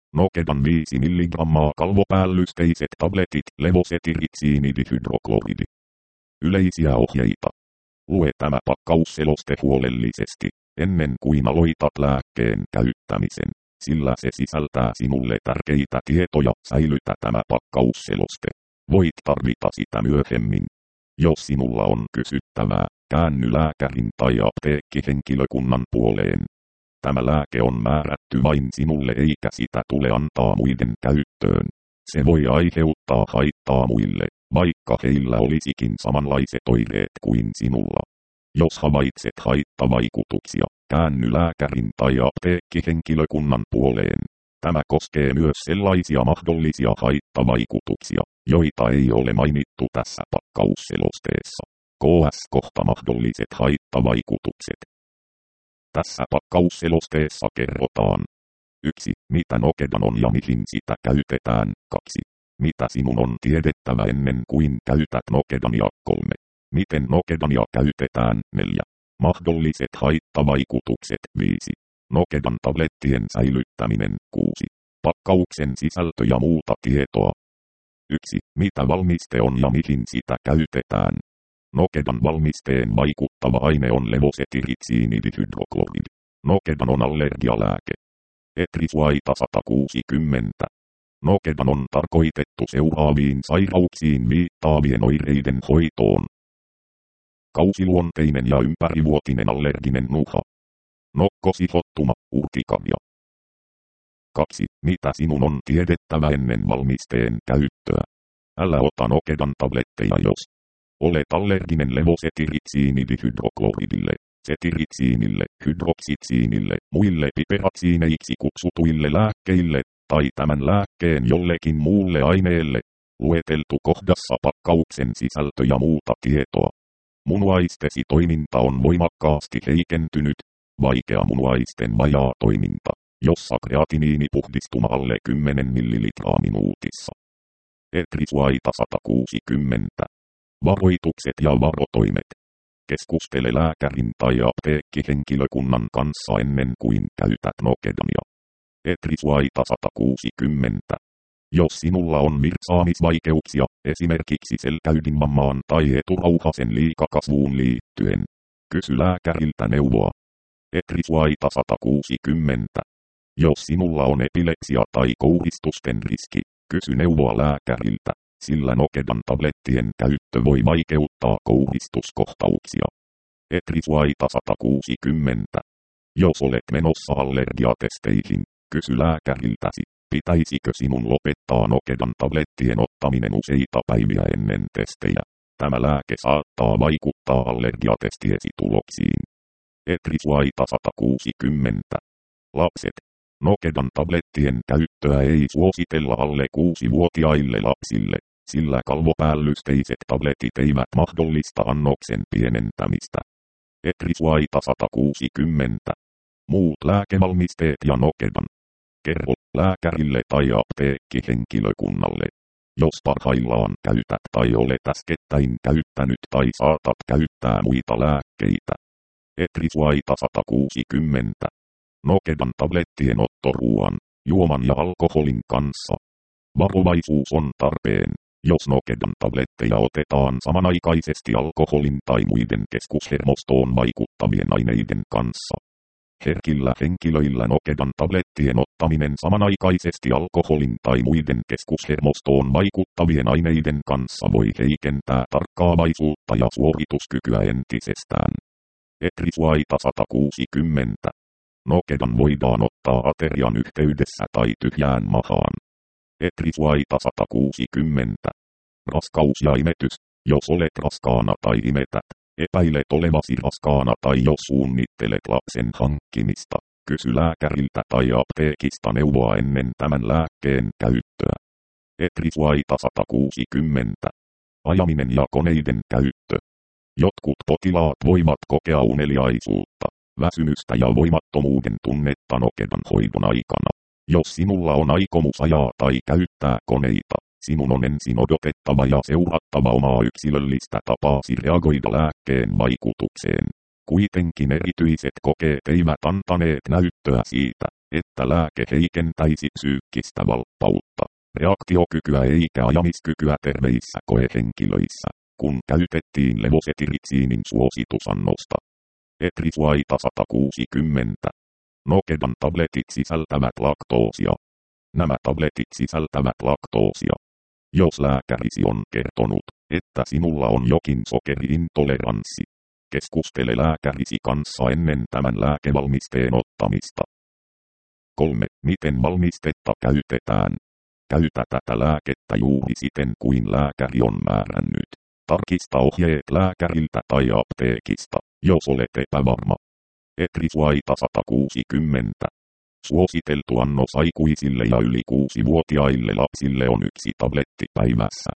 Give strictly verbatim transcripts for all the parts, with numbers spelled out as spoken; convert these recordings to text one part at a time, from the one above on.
Nokedan viisi milligrammaa kalvopäällysteiset tabletit levosetirithiinidihydrokloridi. Yleisiä ohjeita. Lue tämä pakkausseloste huolellisesti, ennen kuin aloitat lääkkeen käyttämisen, sillä se sisältää sinulle tärkeitä tietoja. Säilytä tämä pakkausseloste. Voit tarvita sitä myöhemmin. Jos sinulla on kysyttävää, käänny lääkärin tai apteekkihenkilökunnan puoleen. Tämä lääke on määrätty vain sinulle eikä sitä tule antaa muiden käyttöön. Se voi aiheuttaa haittaa muille, vaikka heillä olisikin samanlaiset oireet kuin sinulla. Jos havaitset haittavaikutuksia, käänny lääkärin tai apteekkihenkilökunnan puoleen. Tämä koskee myös sellaisia mahdollisia haittavaikutuksia, joita ei ole mainittu tässä pakkausselosteessa. Ks kohta mahdolliset haittavaikutukset. Tässä pakkausselosteessa kerrotaan. yksi. Mitä Nokedan on ja mihin sitä käytetään. kaksi. Mitä sinun on tiedettävä ennen kuin käytät Nokedania. kolme. Miten Nokedania käytetään. neljä. Mahdolliset haittavaikutukset. viisi. Nokedan tablettien säilyttäminen. kuusi. Pakkauksen sisältö ja muuta tietoa. yksi. Mitä valmiste on ja mihin sitä käytetään. Nokedan valmisteen vaikuttava aine on levosetirithiinidihydrokloridi. Nokedan on allergialääke. Etrisuaita sata kuusikymmentä. Nokedan on tarkoitettu seuraaviin sairauksiin viittaavien oireiden hoitoon. Kausiluonteinen ja ympärivuotinen allerginen nuha. Nokkosihottuma, urtikaria. kaksi. Mitä sinun on tiedettävä ennen valmisteen käyttöä. Älä ota Nokedan tabletteja jos olet allerginen levosetirithiinidihydrokloridille, setiritsiinille, hydroksitsiinille, muille piperaksiineiksi kutsutuille lääkkeille, tai tämän lääkkeen jollekin muulle aineelle. Lueteltu kohdassa pakkauksen sisältö ja muuta tietoa. Munuaistesi toiminta on voimakkaasti heikentynyt. Vaikea munuaisten vajaa toiminta, jossa kreatiniinipuhdistuma alle kymmenen millilitraa minuutissa. Etrisuaita sata kuusikymmentä. Varoitukset ja varotoimet. Keskustele lääkärin tai apteekkihenkilökunnan kanssa ennen kuin käytät Nokedania. Etrisuaita sata kuusikymmentä. Jos sinulla on virtsaamisvaikeuksia, esimerkiksi selkäydinvammaan tai eturauhasen liikakasvuun liittyen, kysy lääkäriltä neuvoa. Etrisuaita sata kuusikymmentä. Jos sinulla on epilepsia tai kouristusten riski, kysy neuvoa lääkäriltä, sillä Nokedan tablettien käyttö voi vaikeuttaa kouristuskohtauksia. Etrisuaita sata kuusikymmentä. Jos olet menossa allergiatesteihin, kysy lääkäriltäsi, pitäisikö sinun lopettaa Nokedan tablettien ottaminen useita päiviä ennen testejä. Tämä lääke saattaa vaikuttaa allergiatestiesi tuloksiin. Etrisuaita sata kuusikymmentä. Lapset. Nokedan tablettien käyttöä ei suositella alle kuusivuotiaille lapsille, sillä kalvopäällysteiset tabletit eivät mahdollista annoksen pienentämistä. Etrisuaita sata kuusikymmentä. Muut lääkevalmisteet ja Nokedan. Kerro lääkärille tai apteekkihenkilökunnalle. Jos parhaillaan käytät tai olet äskettäin käyttänyt tai saatat käyttää muita lääkkeitä. Etrisuaita sata kuusikymmentä. Nokedan tablettien otto ruoan, juoman ja alkoholin kanssa. Varovaisuus on tarpeen, jos Nokedan tabletteja otetaan samanaikaisesti alkoholin tai muiden keskushermostoon vaikuttavien aineiden kanssa. Herkillä henkilöillä Nokedan tablettien ottaminen samanaikaisesti alkoholin tai muiden keskushermostoon vaikuttavien aineiden kanssa voi heikentää tarkkaavaisuutta ja suorituskykyä entisestään. Etrisuaita sata kuusikymmentä. Nokedan voidaan ottaa aterian yhteydessä tai tyhjään mahaan. Etrisuaita sata kuusikymmentä. Raskaus ja imetys. Jos olet raskaana tai imetät, epäilet olevasi raskaana tai jos suunnittelet lapsen hankkimista, kysy lääkäriltä tai apteekista neuvoa ennen tämän lääkkeen käyttöä. Etrisuaita sata kuusikymmentä. Ajaminen ja koneiden käyttö. Jotkut potilaat voivat kokea uneliaisuutta, väsymystä ja voimattomuuden tunnetta Nokedan hoidon aikana. Jos sinulla on aikomus ajaa tai käyttää koneita, sinun on ensin odotettava ja seurattava omaa yksilöllistä tapaasi reagoida lääkkeen vaikutukseen. Kuitenkin erityiset kokeet eivät antaneet näyttöä siitä, että lääke heikentäisi psyykkistä valppautta, reaktiokykyä eikä ajamiskykyä terveissä koehenkilöissä, kun käytettiin levosetiritziinin suositusannosta. Etrisuaita sata kuusikymmentä. Nokedan tabletit sisältävät laktoosia. Nämä tabletit sisältävät laktoosia. Jos lääkärisi on kertonut, että sinulla on jokin sokeriintoleranssi, keskustele lääkärisi kanssa ennen tämän lääkevalmisteen ottamista. kolme. Miten valmistetta käytetään? Käytä tätä lääkettä juuri siten kuin lääkäri on määrännyt. Tarkista ohjeet lääkäriltä tai apteekista, jos olet epävarma. Etrisuaita sata kuusikymmentä. Suositeltu annos aikuisille ja yli kuusi-vuotiaille lapsille on yksi tabletti päivässä.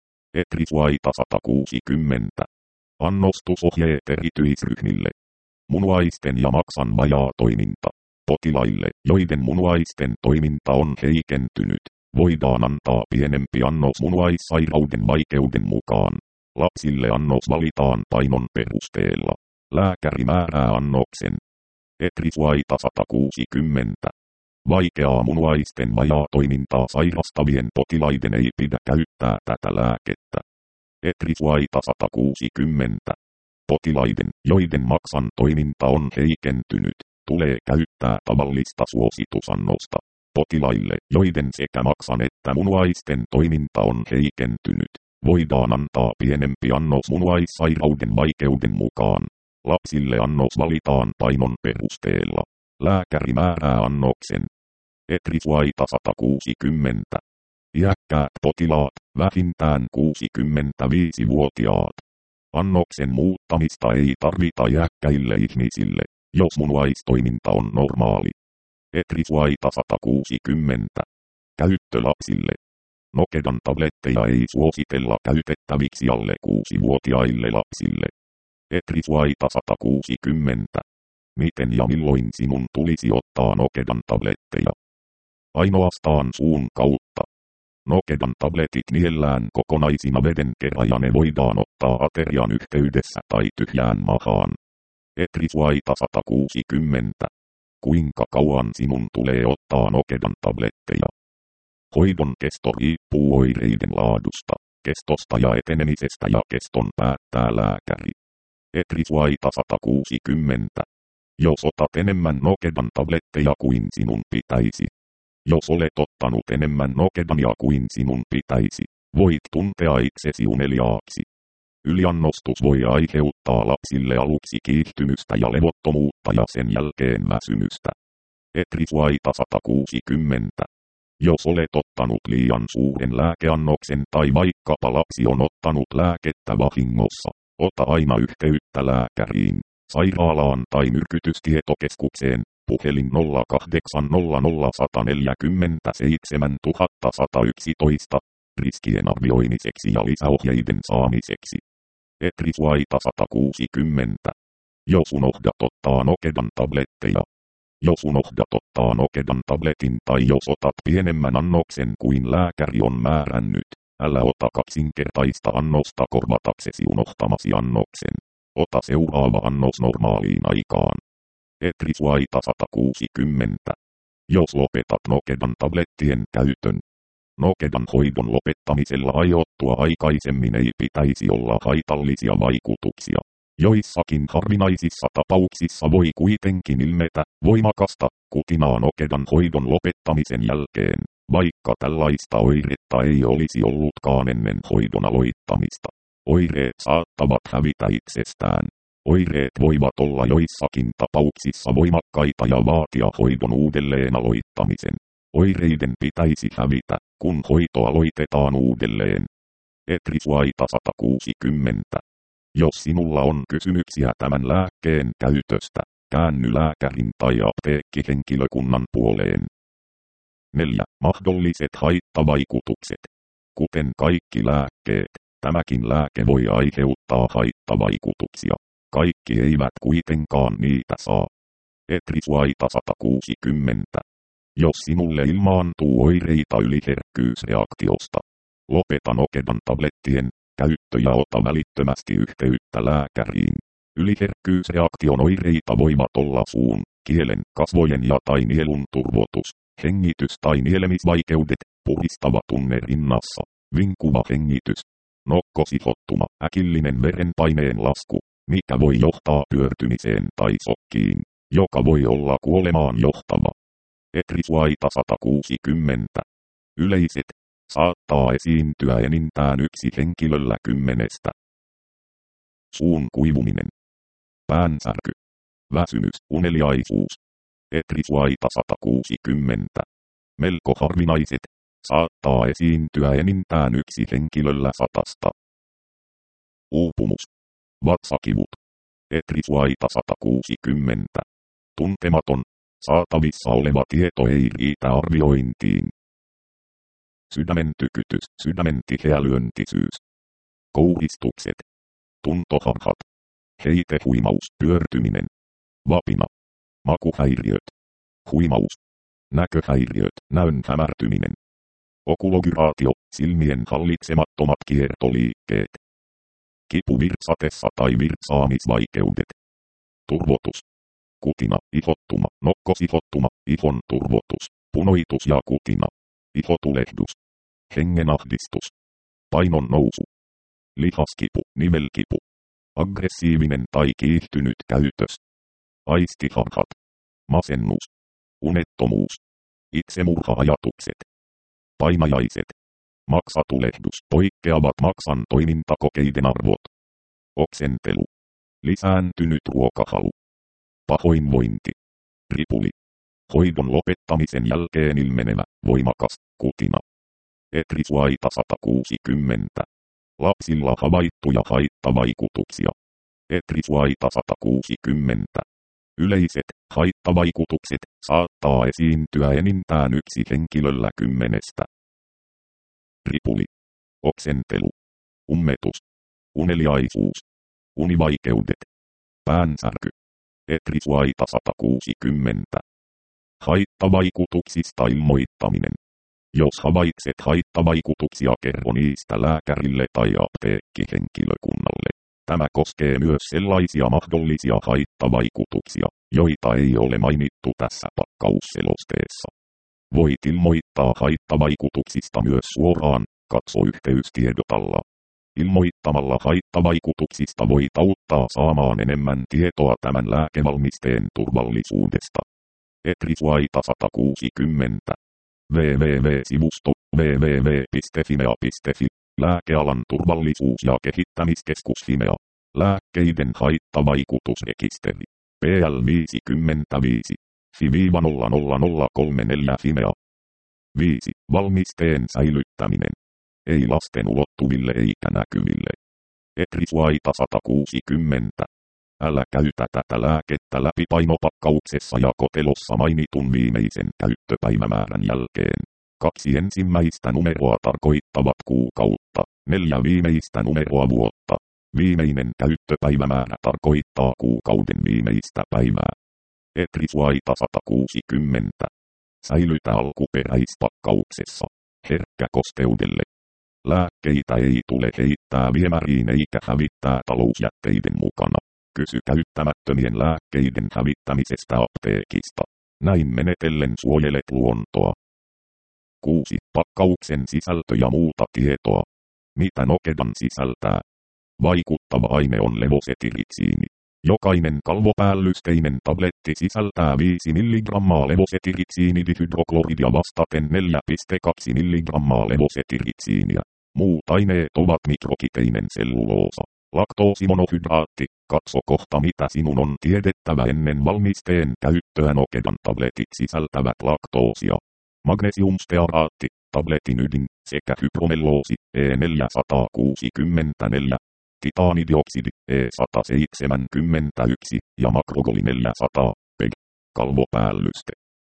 Etrisuaita sata kuusikymmentä. Annostusohjeet erityisryhmille. Munuaisten ja maksan vajaatoiminta. Potilaille, joiden munuaisten toiminta on heikentynyt, voidaan antaa pienempi annos munuaissairauden vaikeuden mukaan. Lapsille annos valitaan painon perusteella. Lääkäri määrää annoksen. Etrisuaita sata kuusikymmentä. Vaikeaa munuaisten vajaatoimintaa sairastavien potilaiden ei pidä käyttää tätä lääkettä. Etrisuaita sata kuusikymmentä. Potilaiden, joiden maksan toiminta on heikentynyt, tulee käyttää tavallista suositusannosta. Potilaille, joiden sekä maksan että munuaisten toiminta on heikentynyt, voidaan antaa pienempi annos munuaissairauden vaikeuden mukaan. Lapsille annos valitaan painon perusteella. Lääkäri määrää annoksen. Etrisuaita sata kuusikymmentä. Iäkkäät potilaat, vähintään kuusikymmentäviisi-vuotiaat. Annoksen muuttamista ei tarvita iäkkäille ihmisille, jos munuaistoiminta on normaali. Etrisuaita sata kuusikymmentä. Käyttö lapsille. Nokedan tabletteja ei suositella käytettäviksi alle kuusi-vuotiaille lapsille. Etrisuaita sata kuusikymmentä. Miten ja milloin sinun tulisi ottaa Nokedan tabletteja? Ainoastaan suun kautta. Nokedan tabletit niellään kokonaisina veden kerran ja ne voidaan ottaa aterian yhteydessä tai tyhjään mahaan. Etrisuaita sata kuusikymmentä. Kuinka kauan sinun tulee ottaa Nokedan tabletteja? Hoidon kesto riippuu oireiden laadusta, kestosta ja etenemisestä ja keston päättää lääkäri. Etrisuaita sata kuusikymmentä. Jos otat enemmän Nokedan tabletteja kuin sinun pitäisi. Jos olet ottanut enemmän Nokedania kuin sinun pitäisi, voit tuntea itsesi uneliaaksi. Yliannostus voi aiheuttaa lapsille aluksi kiihtymystä ja levottomuutta ja sen jälkeen väsymystä. Etrisuaita sata kuusikymmentä. Jos olet ottanut liian suuren lääkeannoksen tai vaikkapa lapsi on ottanut lääkettä vahingossa, ota aina yhteyttä lääkäriin, sairaalaan tai myrkytystietokeskukseen, puhelin nolla kahdeksan nolla nolla yksi neljä seitsemän yksi yksi yksi, riskien arvioimiseksi ja lisäohjeiden saamiseksi. Etrisuaita sata kuusikymmentä. Jos unohdat ottaa Nokedan tabletteja. Jos unohdat ottaa Nokedan tabletin tai jos otat pienemmän annoksen kuin lääkäri on määrännyt, älä ota kaksinkertaista annosta korvataksesi unohtamasi annoksen. Ota seuraava annos normaaliin aikaan. Etrisuaita sata kuusikymmentä. Jos lopetat Nokedan tablettien käytön. Nokedan hoidon lopettamisella aiottua aikaisemmin ei pitäisi olla haitallisia vaikutuksia. Joissakin harvinaisissa tapauksissa voi kuitenkin ilmetä voimakasta kutinaa Nokedan hoidon lopettamisen jälkeen, vaikka tällaista oiretta ei olisi ollutkaan ennen hoidon aloittamista. Oireet saattavat hävitä itsestään. Oireet voivat olla joissakin tapauksissa voimakkaita ja vaatia hoidon uudelleen aloittamisen. Oireiden pitäisi hävitä, kun hoito aloitetaan uudelleen. Etrisuaita sata kuusikymmentä. Jos sinulla on kysymyksiä tämän lääkkeen käytöstä, käänny lääkärin tai apteekkihenkilökunnan puoleen. neljä. Mahdolliset haittavaikutukset. Kuten kaikki lääkkeet, tämäkin lääke voi aiheuttaa haittavaikutuksia. Kaikki eivät kuitenkaan niitä saa. Etrisuaita sata kuusikymmentä. Jos sinulle ilmaantuu oireita yliherkkyysreaktiosta, lopeta Nokedan tablettien käyttö ja ota välittömästi yhteyttä lääkäriin. Yliherkkyysreaktion oireita voivat olla suun, kielen, kasvojen ja tai nielun turvotus, hengitys tai nielemisvaikeudet, puhistava tunne rinnassa, vinkuva hengitys, nokkosihottuma, äkillinen verenpaineen lasku, mikä voi johtaa pyörtymiseen tai sokkiin, joka voi olla kuolemaan johtava. Etrisuaita sata kuusikymmentä. Yleiset, saattaa esiintyä enintään yksi henkilöllä kymmenestä. Suun kuivuminen. Päänsärky. Väsymys, uneliaisuus. Etrisuaita sata kuusikymmentä. Melko harvinaiset, saattaa esiintyä enintään yksi henkilöllä satasta. Uupumus. Vatsakivut. Etrisuaita sata kuusikymmentä. Tuntematon, saatavissa oleva tieto ei riitä arviointiin. Sydämen tykytys, sydämen tiheälyöntisyys. Kouhistukset. Tuntoharhat. Heitehuimaus, pyörtyminen. Vapina. Makuhäiriöt. Huimaus. Näköhäiriöt, näön hämärtyminen. Okulogyraatio, silmien hallitsemattomat kiertoliikkeet. Kipu virtsatessa tai virtsaamisvaikeudet. Turvotus. Kutina, ihottuma, nokkosihottuma, ihon turvotus, punoitus ja kutina. Ihotulehdus. Hengenahdistus. Painon nousu. Lihaskipu, nivelkipu. Aggressiivinen tai kiihtynyt käytös. Aistiharhat. Masennus. Unettomuus. Itsemurha-ajatukset. Painajaiset. Maksatulehdus. Poikkeavat maksan toimintakokeiden arvot. Oksentelu. Lisääntynyt ruokahalu. Pahoinvointi. Ripuli. Hoidon lopettamisen jälkeen ilmenevä, voimakas, kutina. Etrisuaita sata kuusikymmentä. Lapsilla havaittuja haittavaikutuksia. Etrisuaita sata kuusikymmentä. Yleiset haittavaikutukset saattaa esiintyä enintään yksi henkilöllä kymmenestä. Ripuli. Oksentelu. Ummetus. Uneliaisuus. Univaikeudet. Päänsärky. Etrisuaita sata kuusikymmentä. Haittavaikutuksista ilmoittaminen. Jos havaitset haittavaikutuksia, kerro niistä lääkärille tai apteekkihenkilökunnalle. Tämä koskee myös sellaisia mahdollisia haittavaikutuksia, joita ei ole mainittu tässä pakkausselosteessa. Voit ilmoittaa haittavaikutuksista myös suoraan, katso yhteystiedot alla. Ilmoittamalla haittavaikutuksista voit auttaa saamaan enemmän tietoa tämän lääkevalmisteen turvallisuudesta. Etrisuaita sata kuusikymmentä. www-sivusto www piste fimea piste fi. Lääkealan turvallisuus- ja kehittämiskeskus Fimea. Lääkkeiden haittavaikutusrekisteri. P L viisikymmentäviisi. F I nolla nolla nolla kolme neljä Fimea. viisi. Valmisteen säilyttäminen. Ei lasten ulottuville eikä näkyville. Etrisuaita sata kuusikymmentä. Älä käytä tätä lääkettä läpi painopakkauksessa ja kotelossa mainitun viimeisen käyttöpäivämäärän jälkeen. Kaksi ensimmäistä numeroa tarkoittavat kuukautta, neljä viimeistä numeroa vuotta. Viimeinen käyttöpäivämäärä tarkoittaa kuukauden viimeistä päivää. Etrisuaita sata kuusikymmentä. Säilytä alkuperäispakkauksessa. Herkkä kosteudelle. Lääkkeitä ei tule heittää viemäriin eikä hävittää talousjätteiden mukana. Kysy käyttämättömien lääkkeiden hävittämisestä apteekista. Näin menetellen suojelet luontoa. kuusi. Pakkauksen sisältö ja muuta tietoa. Mitä Nokedan sisältää? Vaikuttava aine on levosetitriksiini. Jokainen kalvopäällysteinen tabletti sisältää viisi milligrammaa levosetitriksiinidihydrokloridia vastaten neljä pilkku kaksi milligrammaa levosetitriksiiniä. Muut aineet ovat mikrokiteinen selluloosa. Laktoosimonohydraatti. Katso kohta mitä sinun on tiedettävä ennen valmisteen käyttöä. Nokedan tabletit sisältävät laktoosia. Magnesiumstearaatti, tabletin ydin, sekä hypromelloosi, E neljäsataakuusikymmentäneljä, titaanidioksidi, E sata seitsemänkymmentäyksi ja makrogoli neljäsataa, P E G, kalvopäällyste.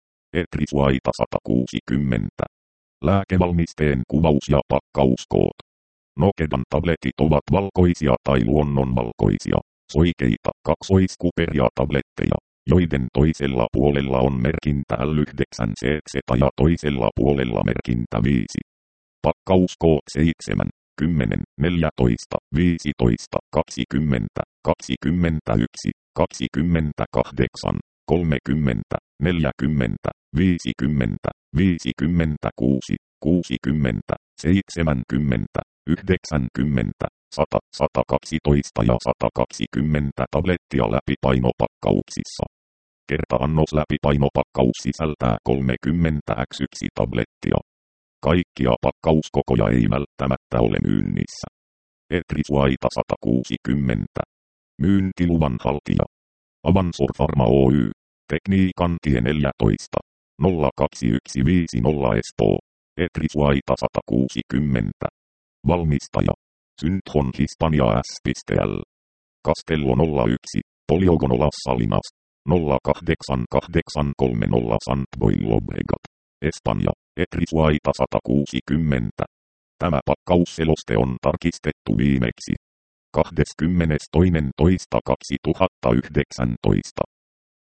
Etrisuaita sata kuusikymmentä. Lääkevalmisteen kuvaus ja pakkauskoot. Nokedan tabletit ovat valkoisia tai luonnonvalkoisia, soikeita kaksoiskuperia tabletteja, joiden toisella puolella on merkintä L yhdeksän C Z ja toisella puolella merkintä viisi. Pakkauskoot seitsemän, kymmenen, neljätoista, viisitoista, kaksikymmentä, kaksikymmentäyksi, kaksikymmentäkahdeksan, kolmekymmentä, neljäkymmentä, viisikymmentä, viisikymmentäkuusi, kuusikymmentä, seitsemänkymmentä, yhdeksänkymmentä, sata, sata kaksitoista ja sata kaksikymmentä tablettia läpipainopakkauksissa. Kerta-annos läpipainopakkaus sisältää kolmekymmentä gram yksi tablettia. Kaikkia pakkauskokoja ei välttämättä ole myynnissä. Etrisuaita sata kuusikymmentä. Myyntiluvan haltija. Avansor Pharma Oy. Tekniikan tie neljätoista. nolla kaksi yksi viisi nolla Espoo. Etrisuaita sata kuusikymmentä. Valmistaja. Synthon Hispania S.L. Castello nolla yksi. Poliogonolas Salinas. nolla kahdeksan kahdeksan kolme nolla Santboy Llobregat. Espanja. Etrisuaita sata kuusikymmentä. Tämä pakkausseloste on tarkistettu viimeksi kahdeskymmenestoinen toista kaksituhattayhdeksäntoista.